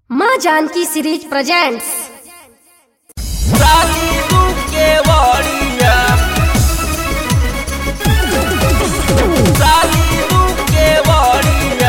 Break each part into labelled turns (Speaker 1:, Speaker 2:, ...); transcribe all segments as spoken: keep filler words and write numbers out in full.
Speaker 1: माँ Janaki series presents.
Speaker 2: साली तू के वाड़िया, साली तू के वाड़िया।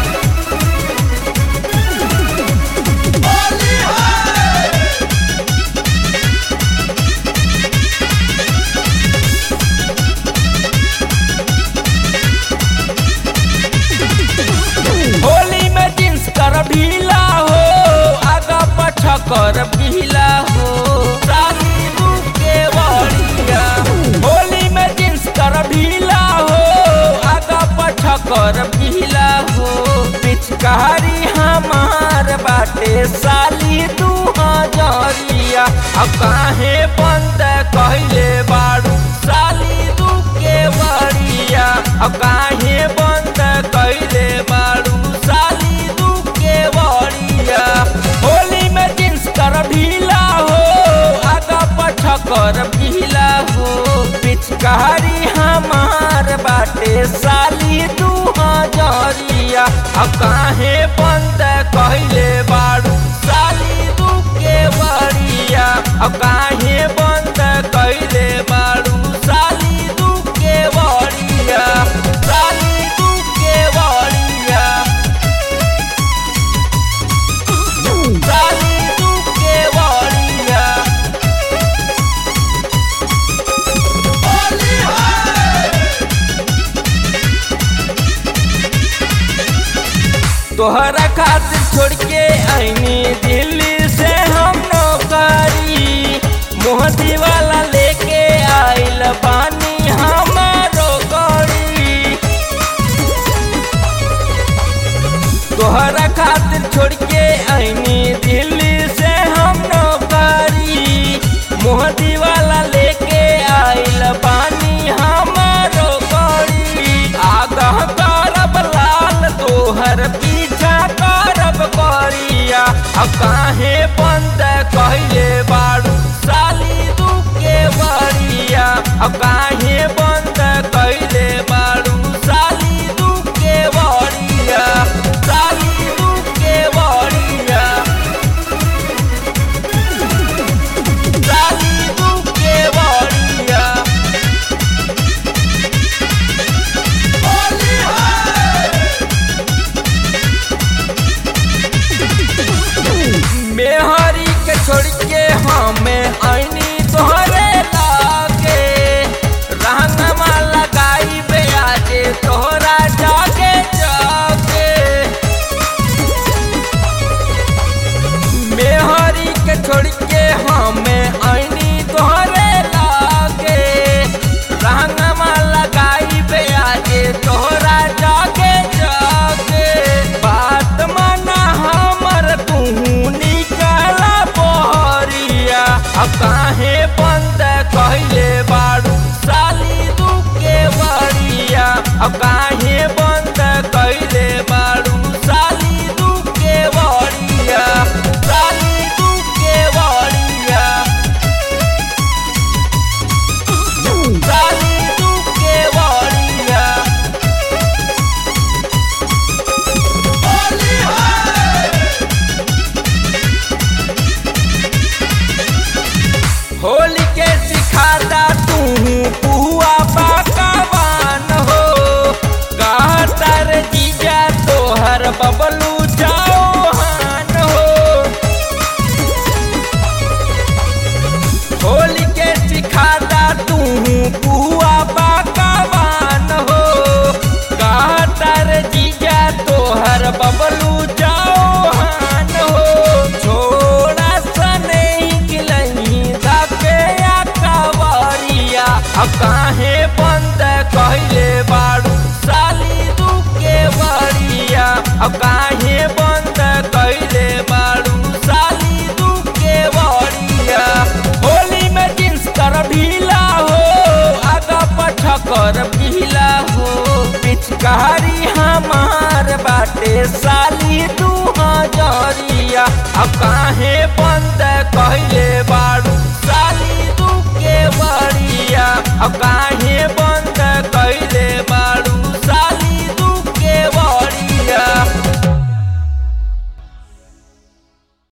Speaker 2: होली में जींस कर ढीला हो, आगा पछा कर पीला हो। साली तू के वाड़िया, होली में जींस कर ढीला हो, आगा पछा कर पीला हो। पिचकारी हमार बाटे साली तू हजरिया, अब काहे बंद कहले बाड़ू साली तू के वाड़िया, अब काहे बंद कहले बाड़ू साली तू के वाड़िया। होली में जींस कर ढीला हो, आगा पछा कर पीला हो। पिचकारी हमार बाटे साली तू हजरिया, अब काहे बंद कहले बाड़ू साली तू के वाड़िया, अब काहे बंद कहले बाड़ू साली तू के वाड़िया, साली तू के वाड़िया, साली तू के वाड़िया। तोहरा खातिर छोड़ के आईनी दिल्ली से हम नौकरी, मोहती वाला लेके आइल बानी हमारो गड़ी। तोहरा खातिर छोड़ के आईनी दिल्ली से हम नौकरी, मोहती वाला लेके आइल बानी हमारो गड़ी। आगा करब लाल तोहर पीछा करब करिया, अब काहे बंद कहले बाड़ू साली तू के वाड़िया, अब काहे बंद कहले बाड़ू साली तू के वाड़िया, साली तू के वाड़िया, साली तू के वाड़िया। मेहरी के छोड़ के हमें आईनी तोहरे लागे, रहनमा लगाई बेआजे तोहरा जागे जागे। मेहरी के छोड़ के हमें आईनी तोहरे लागे, रहनमा लगाई बेआजे तोहरा जागे जागे। बात माना हमर तू निकला बहरिया, अब काहे बंद कहले बाड़ू साली तू के वाड़िया, अब काहे बंद कहले बाड़ू साली तू के वाड़िया, साली तू के वाड़िया, साली तू के वाड़िया। होली के सिखाता तू पुआ पकवान हो, कहतर जीजा तोहर बबलू चौहान हो। होली के सिखाता तू पुआ पकवान हो, कहतर जीजा तोहर बबलू चौहान हो। छोड़ा सने अब काहे बंद कहले बाड़ू साली तू के वाड़िया, अब काहे बंद कहले बाड़ू साली तू के वाड़िया। होली में जींस कर ढीला हो, आगा पछा कर पीला हो। पिचकारी हमार बाटे साली तू हजरिया, अब काहे बंद कहले